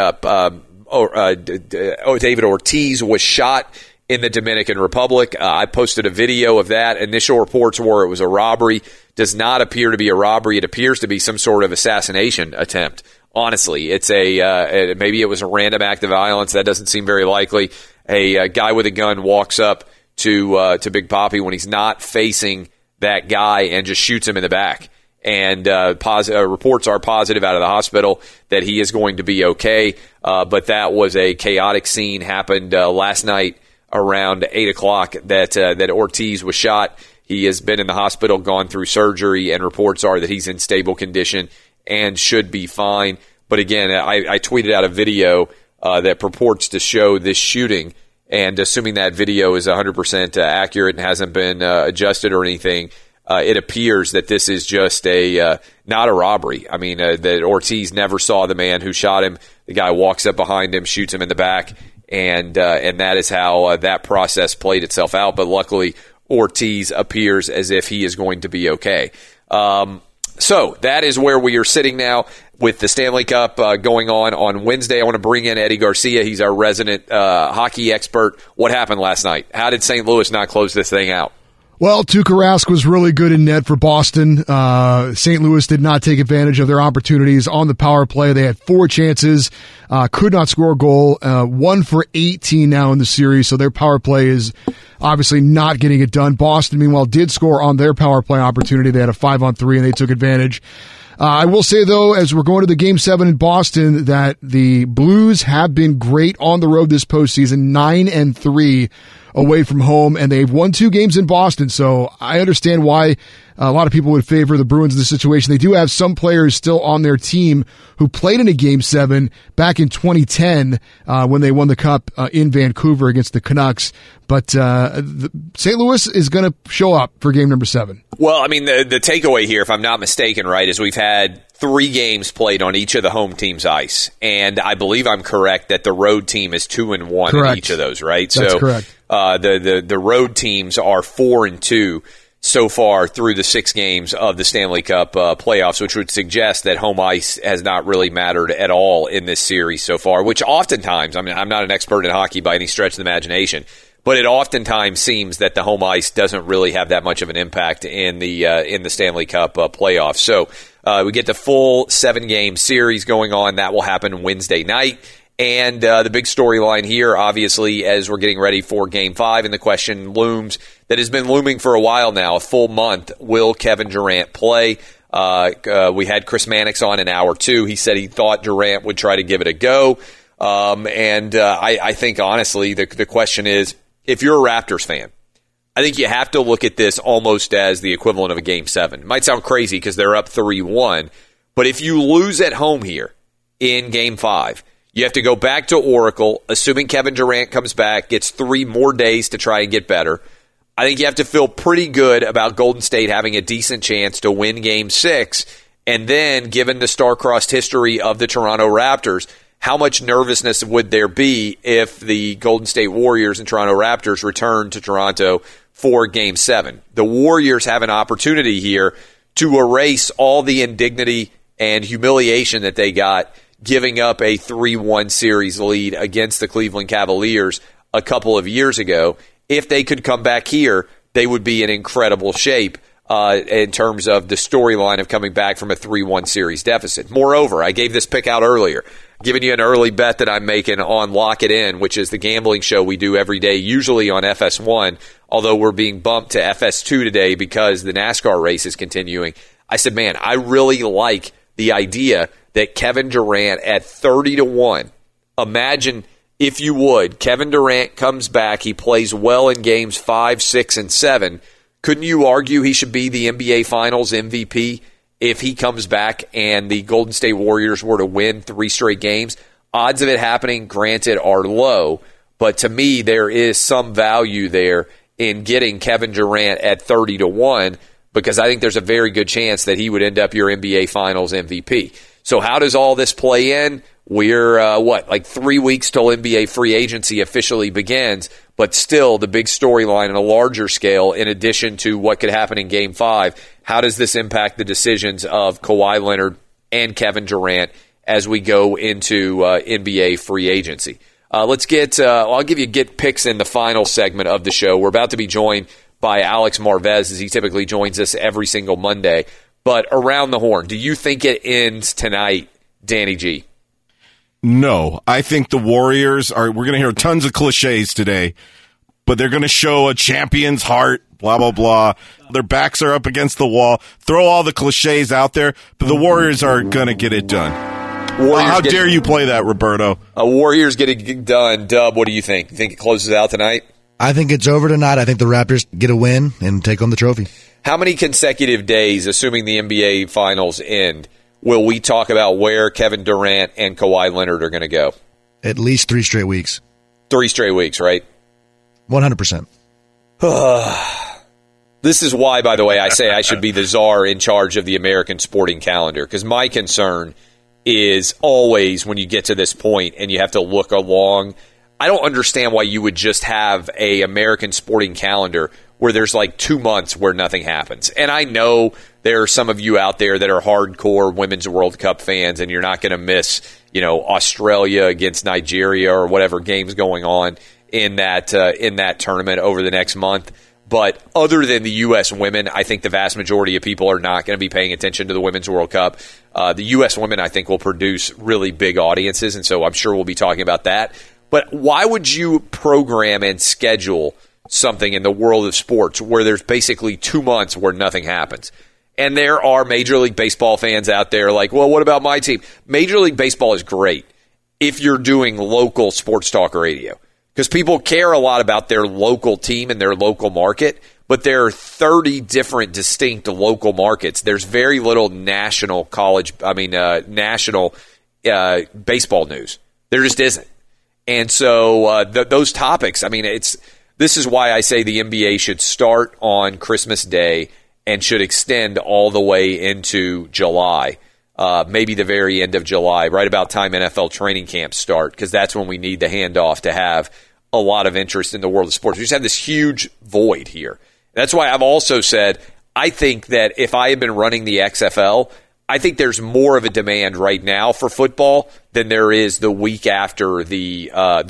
David Ortiz was shot in the Dominican Republic. I posted a video of that. Initial reports were it was a robbery. Does not appear to be a robbery. It appears to be some sort of assassination attempt. Honestly, it's maybe it was a random act of violence. That doesn't seem very likely. A guy with a gun walks up to Big Papi when he's not facing that guy and just shoots him in the back. And reports are positive out of the hospital that he is going to be okay. But that was a chaotic scene. Happened last night around 8 o'clock that Ortiz was shot. He has been in the hospital, gone through surgery, and reports are that he's in stable condition and should be fine. But again, I tweeted out a video that purports to show this shooting, And assuming that video is 100% accurate and hasn't been adjusted or anything, it appears that this is just not a robbery. I mean, that Ortiz never saw the man who shot him. The guy walks up behind him, shoots him in the back, and that is how that process played itself out. But luckily, Ortiz appears as if he is going to be okay. So that is where we are sitting now with the Stanley Cup going on Wednesday. I want to bring in Eddie Garcia. He's our resident hockey expert. What happened last night? How did St. Louis not close this thing out? Well, Tuukka Rask was really good in net for Boston. St. Louis did not take advantage of their opportunities on the power play. They had 4 chances, could not score a goal, 1 for 18 now in the series, so their power play is obviously not getting it done. Boston, meanwhile, did score on their power play opportunity. They had a 5-on-3, and they took advantage. I will say, though, as we're going to the Game 7 in Boston, that the Blues have been great on the road this postseason, 9-3 away from home, and they've won 2 games in Boston, so I understand why a lot of people would favor the Bruins in this situation. They do have some players still on their team who played in a Game 7 back in 2010 when they won the Cup in Vancouver against the Canucks, but St. Louis is going to show up for Game number 7. Well, I mean, the takeaway here, if I'm not mistaken, right, is we've had 3 games played on each of the home team's ice, and I believe I'm correct that the road team is 2-1 in each of those, right? That's correct. The road teams are 4-2 so far through the 6 games of the Stanley Cup playoffs, which would suggest that home ice has not really mattered at all in this series so far, which oftentimes, I mean, I'm not an expert in hockey by any stretch of the imagination, but it oftentimes seems that the home ice doesn't really have that much of an impact in the Stanley Cup playoffs. So we get the full 7-game series going on. That will happen Wednesday night. And the big storyline here, obviously, as we're getting ready for Game 5, and the question looms that has been looming for a while now, a full month, will Kevin Durant play? We had Chris Mannix on in hour 2. He said he thought Durant would try to give it a go. I think, honestly, the question is, if you're a Raptors fan, I think you have to look at this almost as the equivalent of a Game 7. It might sound crazy because they're up 3-1, but if you lose at home here in Game 5, you have to go back to Oracle, assuming Kevin Durant comes back, gets 3 more days to try and get better. I think you have to feel pretty good about Golden State having a decent chance to win Game 6. And then, given the star-crossed history of the Toronto Raptors, how much nervousness would there be if the Golden State Warriors and Toronto Raptors return to Toronto for Game 7? The Warriors have an opportunity here to erase all the indignity and humiliation that they got giving up a 3-1 series lead against the Cleveland Cavaliers a couple of years ago. If they could come back here, they would be in incredible shape in terms of the storyline of coming back from a 3-1 series deficit. Moreover, I gave this pick out earlier, giving you an early bet that I'm making on Lock It In, which is the gambling show we do every day, usually on FS1, although we're being bumped to FS2 today because the NASCAR race is continuing. I said, man, I really like the idea that Kevin Durant at 30-1, imagine, if you would, Kevin Durant comes back, he plays well in games 5, 6, and 7. Couldn't you argue he should be the NBA Finals MVP if he comes back and the Golden State Warriors were to win 3 straight games? Odds of it happening, granted, are low, but to me, there is some value there in getting Kevin Durant at 30-1 because I think there's a very good chance that he would end up your NBA Finals MVP. So how does all this play in? We're, 3 weeks till NBA free agency officially begins, but still the big storyline on a larger scale, in addition to what could happen in Game 5, how does this impact the decisions of Kawhi Leonard and Kevin Durant as we go into NBA free agency? Let's get, I'll give you get picks in the final segment of the show. We're about to be joined by Alex Marvez, as he typically joins us every single Monday. But around the horn, do you think it ends tonight, Danny G? No. I think the Warriors we're going to hear tons of cliches today, but they're going to show a champion's heart, blah, blah, blah. Their backs are up against the wall. Throw all the cliches out there, but the Warriors are going to get it done. How dare you play that, Roberto? Warriors get it done. Dub, what do you think? You think it closes out tonight? I think it's over tonight. I think the Raptors get a win and take home the trophy. How many consecutive days, assuming the NBA Finals end, will we talk about where Kevin Durant and Kawhi Leonard are going to go? At least 3 straight weeks. 3 straight weeks, right? 100%. This is why, by the way, I say I should be the czar in charge of the American sporting calendar, because my concern is always when you get to this point and you have to look along. I don't understand why you would just have a American sporting calendar where there's like 2 months where nothing happens. And I know there are some of you out there that are hardcore Women's World Cup fans, and you're not going to miss, Australia against Nigeria or whatever games going on in that tournament over the next month. But other than the U.S. women, I think the vast majority of people are not going to be paying attention to the Women's World Cup. The U.S. women, I think, will produce really big audiences, and so I'm sure we'll be talking about that. But why would you program and schedule something in the world of sports where there's basically 2 months where nothing happens? And there are Major League Baseball fans out there like, well, what about my team? Major League Baseball is great if you're doing local sports talk radio, because people care a lot about their local team and their local market, but there are 30 different distinct local markets. There's very little national baseball news. There just isn't. And so those topics, this is why I say the NBA should start on Christmas Day and should extend all the way into July, maybe the very end of July, right about time NFL training camps start, because that's when we need the handoff to have a lot of interest in the world of sports. We just have this huge void here. That's why I've also said I think that if I had been running the XFL, I think there's more of a demand right now for football than there is the week after the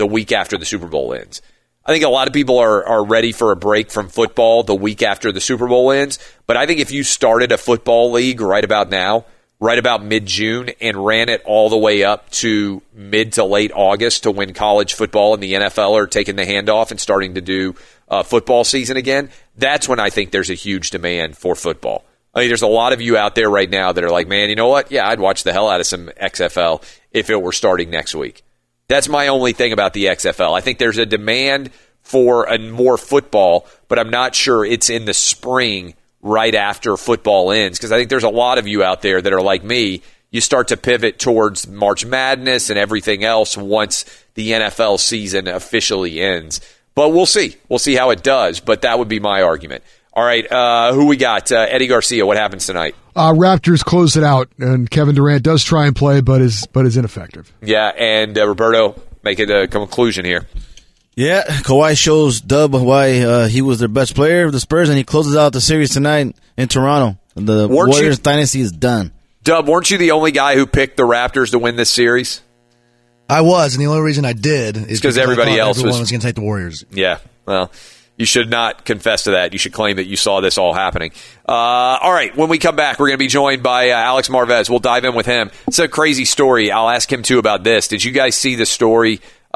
Super Bowl ends. I think a lot of people are ready for a break from football the week after the Super Bowl ends. But I think if you started a football league right about now, right about mid-June, and ran it all the way up to mid to late August to when college football and the NFL are taking the handoff and starting to do football season again, that's when I think there's a huge demand for football. There's a lot of you out there right now that are like, man, you know what? Yeah, I'd watch the hell out of some XFL if it were starting next week. That's my only thing about the XFL. I think there's a demand for more football, but I'm not sure it's in the spring right after football ends, because I think there's a lot of you out there that are like me. You start to pivot towards March Madness and everything else once the NFL season officially ends. But we'll see. We'll see how it does, but that would be my argument. All right, who we got? Eddie Garcia, what happens tonight? Raptors close it out, and Kevin Durant does try and play, but is ineffective. Yeah, and Roberto, make it a conclusion here. Yeah, Kawhi shows Dub why he was their best player of the Spurs, and he closes out the series tonight in Toronto. The Warriors dynasty is done. Dub, weren't you the only guy who picked the Raptors to win this series? I was, and the only reason I did is because everybody else was going to take the Warriors. Yeah, well, you should not confess to that. You should claim that you saw this all happening. All right, when we come back, we're going to be joined by Alex Marvez. We'll dive in with him. It's a crazy story. I'll ask him, too, about this. Did you guys see the story?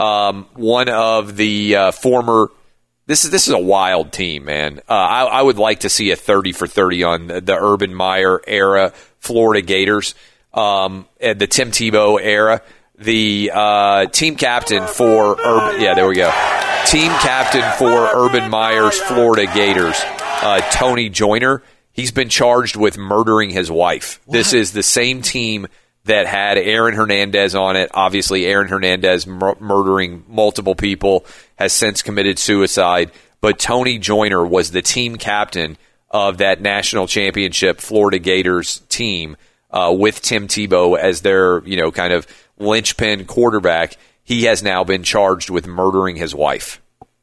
One of the former – this is a wild team, man. I would like to see a 30 for 30 on the Urban Meyer era Florida Gators, the Tim Tebow era. The team captain for Urban – yeah, there we go. Team captain for Urban Meyer's Florida Gators, Tony Joyner. He's been charged with murdering his wife. What? This is the same team that had Aaron Hernandez on it. Obviously, Aaron Hernandez murdering multiple people, has since committed suicide. But Tony Joyner was the team captain of that national championship Florida Gators team with Tim Tebow as their, kind of linchpin quarterback. He has now been charged with murdering his wife.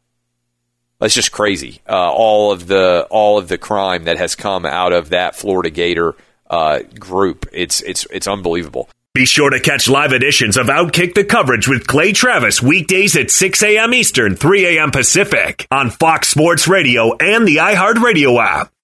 That's just crazy. All of the crime that has come out of that Florida Gator group. It's unbelievable. Be sure to catch live editions of Outkick the Coverage with Clay Travis weekdays at 6 a.m. Eastern, 3 a.m. Pacific on Fox Sports Radio and the iHeartRadio app.